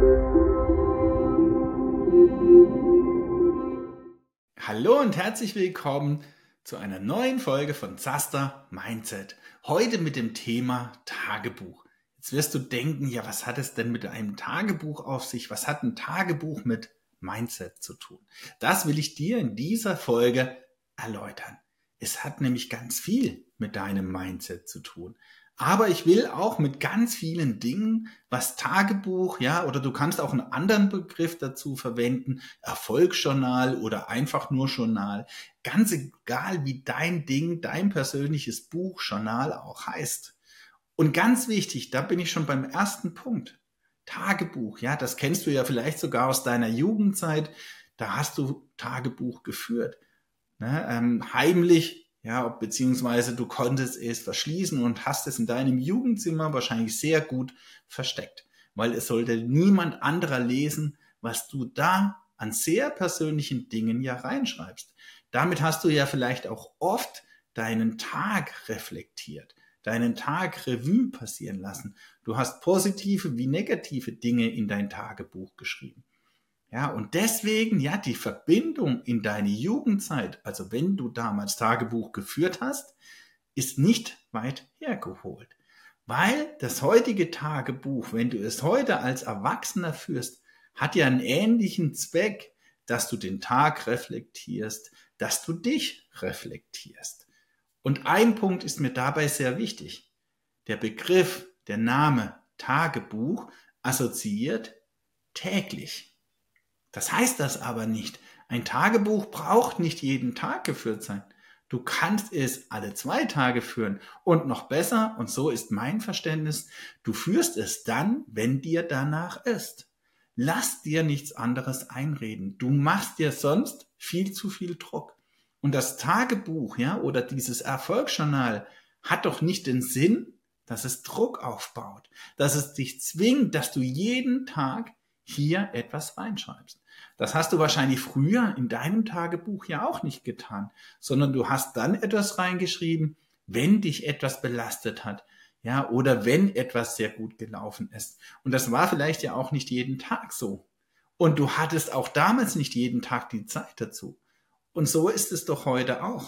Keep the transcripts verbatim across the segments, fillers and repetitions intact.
Hallo und herzlich willkommen zu einer neuen Folge von Zaster Mindset. Heute mit dem Thema Tagebuch. Jetzt wirst du denken, ja, was hat es denn mit einem Tagebuch auf sich? Was hat ein Tagebuch mit Mindset zu tun? Das will ich dir in dieser Folge erläutern. Es hat nämlich ganz viel mit deinem Mindset zu tun. Aber ich will auch mit ganz vielen Dingen, was Tagebuch, ja, oder du kannst auch einen anderen Begriff dazu verwenden, Erfolgsjournal oder einfach nur Journal, ganz egal wie dein Ding, dein persönliches Buch, Journal auch heißt. Und ganz wichtig, da bin ich schon beim ersten Punkt. Tagebuch, ja, das kennst du ja vielleicht sogar aus deiner Jugendzeit, da hast du Tagebuch geführt, ne, ähm, heimlich. Ja, beziehungsweise du konntest es verschließen und hast es in deinem Jugendzimmer wahrscheinlich sehr gut versteckt, weil es sollte niemand anderer lesen, was du da an sehr persönlichen Dingen ja reinschreibst. Damit hast du ja vielleicht auch oft deinen Tag reflektiert, deinen Tag Revue passieren lassen. Du hast positive wie negative Dinge in dein Tagebuch geschrieben. Ja, und deswegen, ja, die Verbindung in deine Jugendzeit, also wenn du damals Tagebuch geführt hast, ist nicht weit hergeholt. Weil das heutige Tagebuch, wenn du es heute als Erwachsener führst, hat ja einen ähnlichen Zweck, dass du den Tag reflektierst, dass du dich reflektierst. Und ein Punkt ist mir dabei sehr wichtig. Der Begriff, der Name Tagebuch assoziiert täglich. Das heißt das aber nicht. Ein Tagebuch braucht nicht jeden Tag geführt sein. Du kannst es alle zwei Tage führen und noch besser, und so ist mein Verständnis, du führst es dann, wenn dir danach ist. Lass dir nichts anderes einreden. Du machst dir sonst viel zu viel Druck. Und das Tagebuch, ja, oder dieses Erfolgsjournal hat doch nicht den Sinn, dass es Druck aufbaut, dass es dich zwingt, dass du jeden Tag hier etwas reinschreibst. Das hast du wahrscheinlich früher in deinem Tagebuch ja auch nicht getan, sondern du hast dann etwas reingeschrieben, wenn dich etwas belastet hat, ja, oder wenn etwas sehr gut gelaufen ist. Und das war vielleicht ja auch nicht jeden Tag so. Und du hattest auch damals nicht jeden Tag die Zeit dazu. Und so ist es doch heute auch.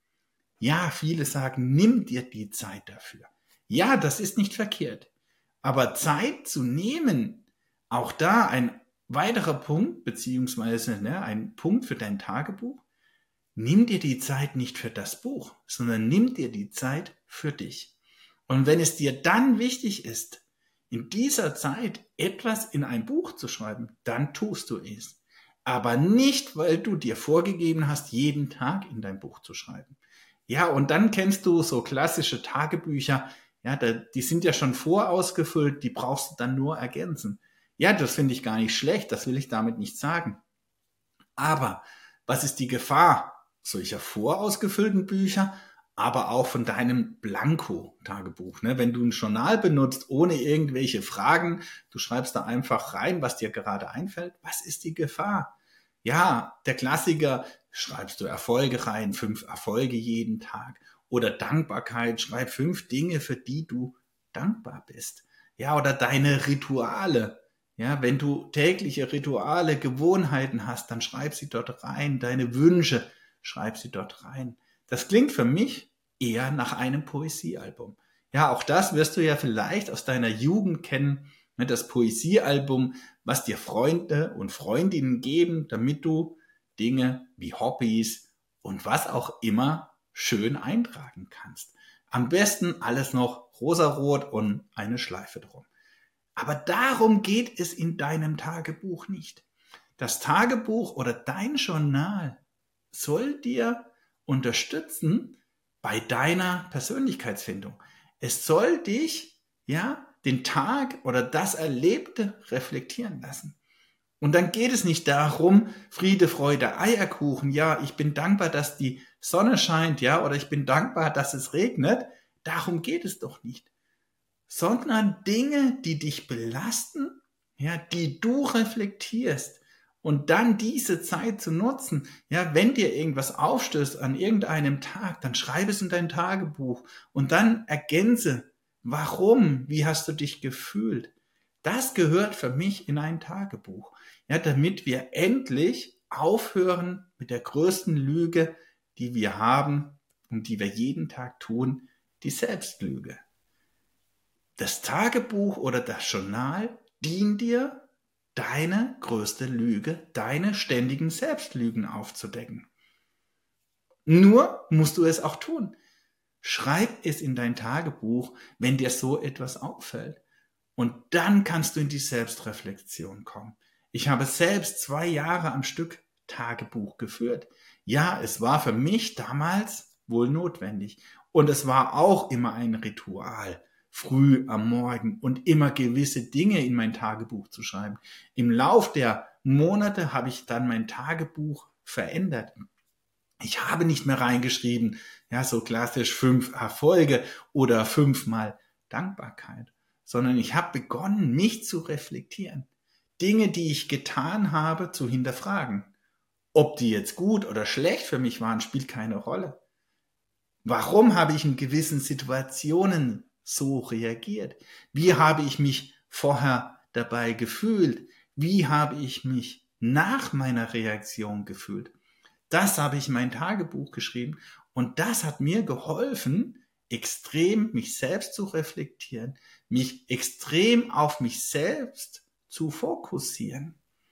Ja, viele sagen, nimm dir die Zeit dafür. Ja, das ist nicht verkehrt. Aber Zeit zu nehmen, auch da ein weiterer Punkt, beziehungsweise ne, ein Punkt für dein Tagebuch. Nimm dir die Zeit nicht für das Buch, sondern nimm dir die Zeit für dich. Und wenn es dir dann wichtig ist, in dieser Zeit etwas in ein Buch zu schreiben, dann tust du es. Aber nicht, weil du dir vorgegeben hast, jeden Tag in dein Buch zu schreiben. Ja, und dann kennst du so klassische Tagebücher, ja, die sind ja schon vorausgefüllt, die brauchst du dann nur ergänzen. Ja, das finde ich gar nicht schlecht, das will ich damit nicht sagen. Aber was ist die Gefahr solcher vorausgefüllten Bücher, aber auch von deinem Blanko-Tagebuch? Ne? Wenn du ein Journal benutzt, ohne irgendwelche Fragen, du schreibst da einfach rein, was dir gerade einfällt, was ist die Gefahr? Ja, der Klassiker, schreibst du Erfolge rein, fünf Erfolge jeden Tag. Oder Dankbarkeit, schreib fünf Dinge, für die du dankbar bist. Ja, oder deine Rituale. Ja, wenn du tägliche Rituale, Gewohnheiten hast, dann schreib sie dort rein. Deine Wünsche, schreib sie dort rein. Das klingt für mich eher nach einem Poesiealbum. Ja, auch das wirst du ja vielleicht aus deiner Jugend kennen, ne, das Poesiealbum, was dir Freunde und Freundinnen geben, damit du Dinge wie Hobbys und was auch immer schön eintragen kannst. Am besten alles noch rosarot und eine Schleife drum. Aber darum geht es in deinem Tagebuch nicht. Das Tagebuch oder dein Journal soll dir unterstützen bei deiner Persönlichkeitsfindung. Es soll dich, ja, den Tag oder das Erlebte reflektieren lassen. Und dann geht es nicht darum, Friede, Freude, Eierkuchen, ja, ich bin dankbar, dass die Sonne scheint, ja, oder ich bin dankbar, dass es regnet. Darum geht es doch nicht. Sondern Dinge, die dich belasten, ja, die du reflektierst und dann diese Zeit zu nutzen. Ja, wenn dir irgendwas aufstößt an irgendeinem Tag, dann schreib es in dein Tagebuch und dann ergänze, warum, wie hast du dich gefühlt? Das gehört für mich in ein Tagebuch, ja, damit wir endlich aufhören mit der größten Lüge, die wir haben und die wir jeden Tag tun, die Selbstlüge. Das Tagebuch oder das Journal dient dir, deine größte Lüge, deine ständigen Selbstlügen aufzudecken. Nur musst du es auch tun. Schreib es in dein Tagebuch, wenn dir so etwas auffällt. Und dann kannst du in die Selbstreflexion kommen. Ich habe selbst zwei Jahre am Stück Tagebuch geführt. Ja, es war für mich damals wohl notwendig. Und es war auch immer ein Ritual, früh am Morgen und immer gewisse Dinge in mein Tagebuch zu schreiben. Im Lauf der Monate habe ich dann mein Tagebuch verändert. Ich habe nicht mehr reingeschrieben, ja, so klassisch fünf Erfolge oder fünfmal Dankbarkeit, sondern ich habe begonnen, mich zu reflektieren. Dinge, die ich getan habe, zu hinterfragen. Ob die jetzt gut oder schlecht für mich waren, spielt keine Rolle. Warum habe ich in gewissen Situationen so reagiert? Wie habe ich mich vorher dabei gefühlt? Wie habe ich mich nach meiner Reaktion gefühlt? Das habe ich in mein Tagebuch geschrieben und das hat mir geholfen, extrem mich selbst zu reflektieren, mich extrem auf mich selbst zu fokussieren.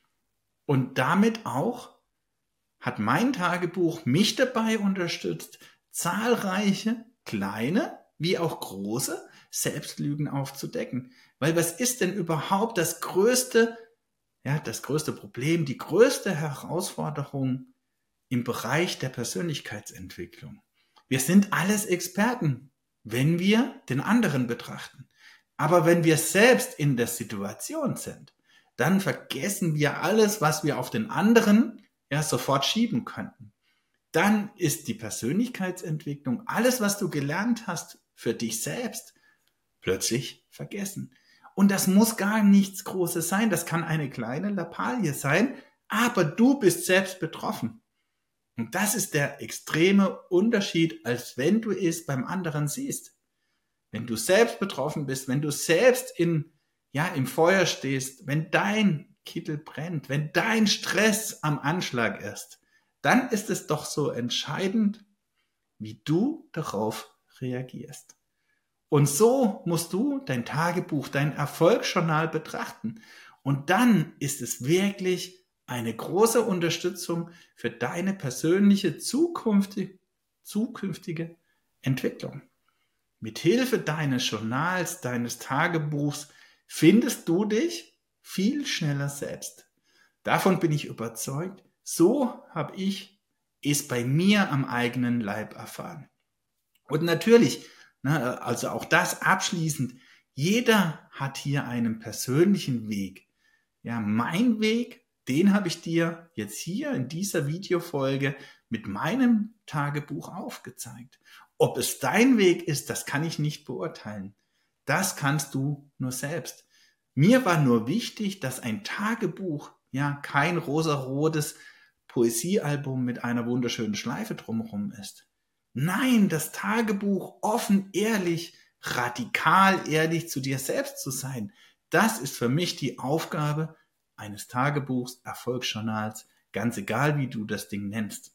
Und damit auch hat mein Tagebuch mich dabei unterstützt, zahlreiche kleine wie auch große Selbstlügen aufzudecken. Weil was ist denn überhaupt das größte, ja, das größte Problem, die größte Herausforderung im Bereich der Persönlichkeitsentwicklung? Wir sind alles Experten, wenn wir den anderen betrachten. Aber wenn wir selbst in der Situation sind, dann vergessen wir alles, was wir auf den anderen ja sofort schieben könnten. Dann ist die Persönlichkeitsentwicklung, alles, was du gelernt hast für dich selbst, plötzlich vergessen. Und das muss gar nichts Großes sein, das kann eine kleine Lappalie sein, aber du bist selbst betroffen. Und das ist der extreme Unterschied, als wenn du es beim anderen siehst. Wenn du selbst betroffen bist, wenn du selbst in, ja, im Feuer stehst, wenn dein Kittel brennt, wenn dein Stress am Anschlag ist, dann ist es doch so entscheidend, wie du darauf reagierst. Und so musst du dein Tagebuch, dein Erfolgsjournal betrachten. Und dann ist es wirklich eine große Unterstützung für deine persönliche zukünftige, zukünftige Entwicklung. Mit Hilfe deines Journals, deines Tagebuchs findest du dich viel schneller selbst. Davon bin ich überzeugt. So habe ich es bei mir am eigenen Leib erfahren. Und natürlich, ne, also auch das abschließend, jeder hat hier einen persönlichen Weg. Ja, mein Weg, den habe ich dir jetzt hier in dieser Videofolge mit meinem Tagebuch aufgezeigt. Ob es dein Weg ist, das kann ich nicht beurteilen. Das kannst du nur selbst. Mir war nur wichtig, dass ein Tagebuch ja kein rosarotes Poesiealbum mit einer wunderschönen Schleife drumherum ist. Nein, das Tagebuch offen, ehrlich, radikal ehrlich zu dir selbst zu sein. Das ist für mich die Aufgabe eines Tagebuchs, Erfolgsjournals, ganz egal wie du das Ding nennst.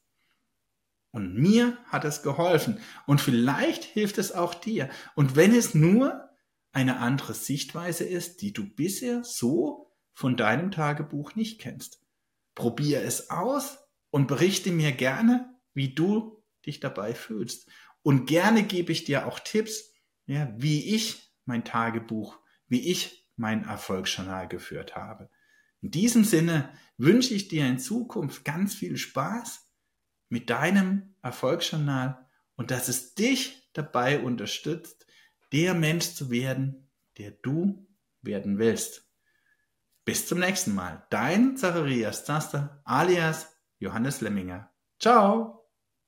Und mir hat es geholfen und vielleicht hilft es auch dir. Und wenn es nur eine andere Sichtweise ist, die du bisher so von deinem Tagebuch nicht kennst. Probier es aus und berichte mir gerne, wie du dich dabei fühlst. Und gerne gebe ich dir auch Tipps, ja, wie ich mein Tagebuch, wie ich mein Erfolgsjournal geführt habe. In diesem Sinne wünsche ich dir in Zukunft ganz viel Spaß mit deinem Erfolgsjournal und dass es dich dabei unterstützt, der Mensch zu werden, der du werden willst. Bis zum nächsten Mal. Dein Zacharias Zaster alias Johannes Lemminger. Ciao!